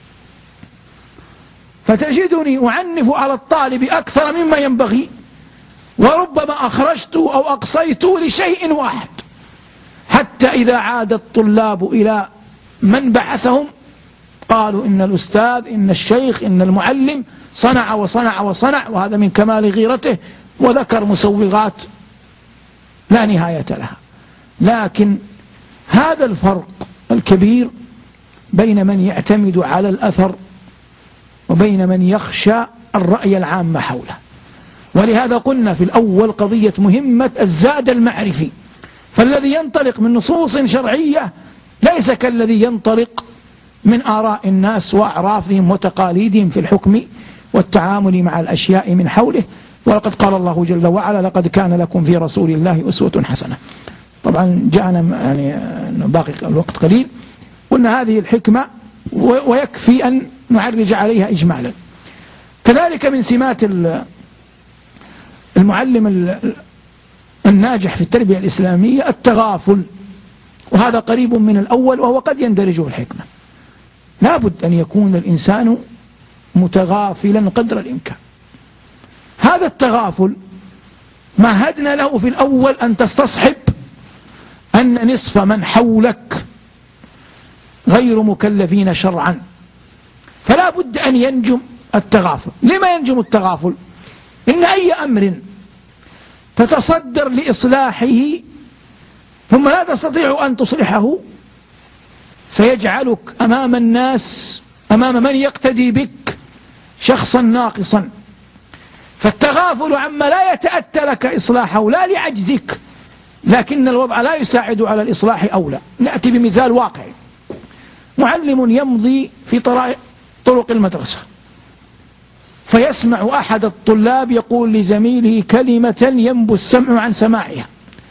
Speaker 2: فتجدني أعنف على الطالب أكثر مما ينبغي، وربما أخرجت أو أقصيت لشيء واحد، حتى إذا عاد الطلاب إلى من بعثهم قالوا إن الأستاذ، إن الشيخ، إن المعلم صنع وصنع وصنع، وهذا من كمال غيرته، وذكر مسوغات لا نهاية لها. لكن هذا الفرق الكبير بين من يعتمد على الأثر وبين من يخشى الرأي العام حوله. ولهذا قلنا في الأول قضية مهمة الزاد المعرفي، فالذي ينطلق من نصوص شرعية ليس كالذي ينطلق من آراء الناس وأعرافهم وتقاليدهم في الحكم والتعامل مع الأشياء من حوله. ولقد قال الله جل وعلا: لقد كان لكم في رسول الله أسوة حسنة. طبعا جاءنا يعني باقي الوقت قليل، قلنا هذه الحكمة ويكفي أن نعرج عليها إجمالا. كذلك من سمات المعلم الناجح في التربية الإسلامية التغافل، وهذا قريب من الأول وهو قد يندرجه الحكمة. لا بد أن يكون الإنسان متغافلا قدر الإمكان. هذا التغافل مهدنا له في الأول أن تستصحب أن نصف من حولك غير مكلفين شرعا، فلا بد أن ينجم التغافل. لما ينجم التغافل؟ إن أي أمر تتصدر لإصلاحه ثم لا تستطيع أن تصلحه سيجعلك أمام الناس، أمام من يقتدي بك، شخصا ناقصا. فالتغافل عما لا يتأتى لك إصلاحه لا لعجزك، لكن الوضع لا يساعد على الإصلاح أولى. نأتي بمثال واقعي: معلم يمضي في طرق المدرسة، فيسمع أحد الطلاب يقول لزميله كلمة ينبو السمع عن سماعها،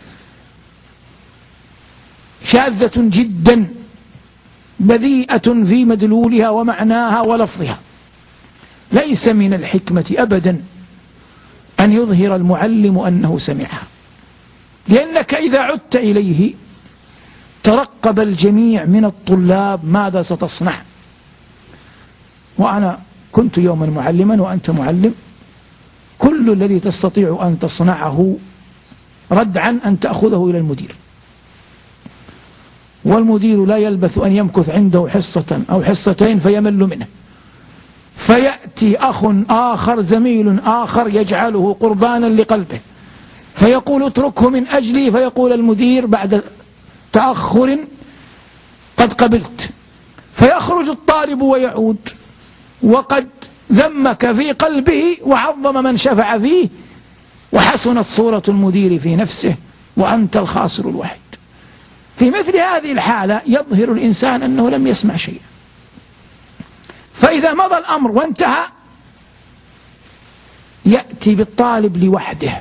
Speaker 2: شاذة جدا بذيئة في مدلولها ومعناها ولفظها. ليس من الحكمة أبدا أن يظهر المعلم أنه سمعها، لأنك إذا عدت إليه ترقب الجميع من الطلاب ماذا ستصنع. وأنا كنت يوما معلما وأنت معلم، كل الذي تستطيع أن تصنعه ردعا أن تأخذه إلى المدير، والمدير لا يلبث أن يمكث عنده حصة أو حصتين فيمل منه، فيأتي أخ آخر زميل آخر يجعله قربانا لقلبه فيقول اتركه من أجلي، فيقول المدير بعد تأخر قد قبلت، فيخرج الطالب ويعود وقد ذمك في قلبه وعظم من شفع فيه، وحسنت صورة المدير في نفسه وأنت الخاسر الوحيد. في مثل هذه الحالة يظهر الإنسان أنه لم يسمع شيئا. فإذا مضى الأمر وانتهى يأتي بالطالب لوحده،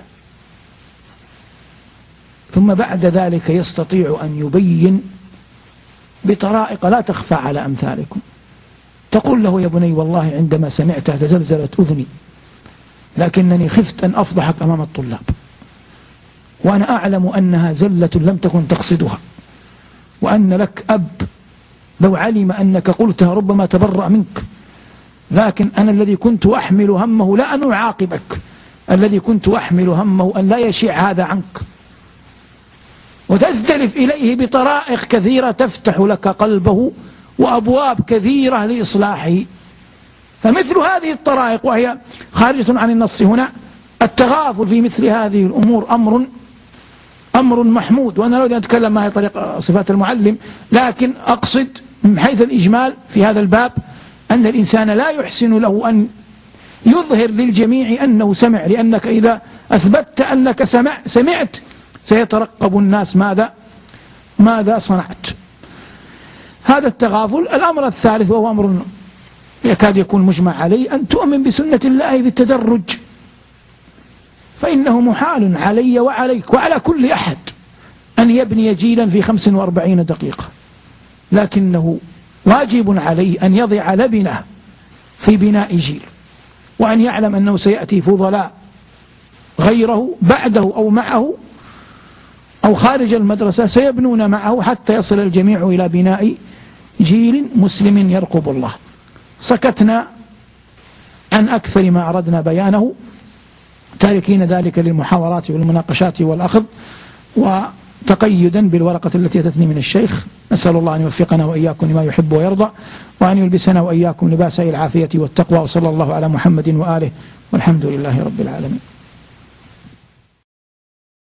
Speaker 2: ثم بعد ذلك يستطيع أن يبين بطرائق لا تخفى على أمثالكم. تقول له: يا بني والله عندما سمعتها تزلزلت أذني، لكنني خفت أن أفضحك أمام الطلاب، وأنا أعلم أنها زلة لم تكن تقصدها، وأن لك أب لو علم أنك قلتها ربما تبرأ منك، لكن أنا الذي كنت أحمل همه لا أن أعاقبك، الذي كنت أحمل همه أن لا يشيع هذا عنك. وتزدلف إليه بطرائق كثيرة تفتح لك قلبه وأبواب كثيرة لإصلاحه. فمثل هذه الطرائق، وهي خارجة عن النص هنا، التغافل في مثل هذه الأمور أمر محمود. وأنا لا أريد أن أتكلم ما هي طريق صفات المعلم، لكن أقصد من حيث الإجمال في هذا الباب أن الإنسان لا يحسن له أن يظهر للجميع أنه سمع، لأنك إذا أثبتت أنك سمعت سيترقب الناس ماذا صنعت. هذا التغافل. الأمر الثالث، وهو أمر يكاد يكون مجمع عليه، أن تؤمن بسنة الله بالتدرج، فإنه محال علي وعليك وعلى كل أحد أن يبني جيلا في 45 دقيقة، لكنه واجب عليه أن يضع لبنة في بناء جيل، وأن يعلم أنه سيأتي فضلاء غيره بعده أو معه أو خارج المدرسة سيبنون معه حتى يصل الجميع إلى بناء جيل مسلم يرقب الله. سكتنا عن أكثر ما أردنا بيانه، تاركين ذلك للمحاورات والمناقشات والأخذ، وتقيدا بالورقة التي أتتني من الشيخ. نسأل الله أن يوفقنا وإياكم لما يحب ويرضى، وأن يلبسنا وإياكم لباس العافية والتقوى، وصلى الله على محمد وآله، والحمد لله رب العالمين.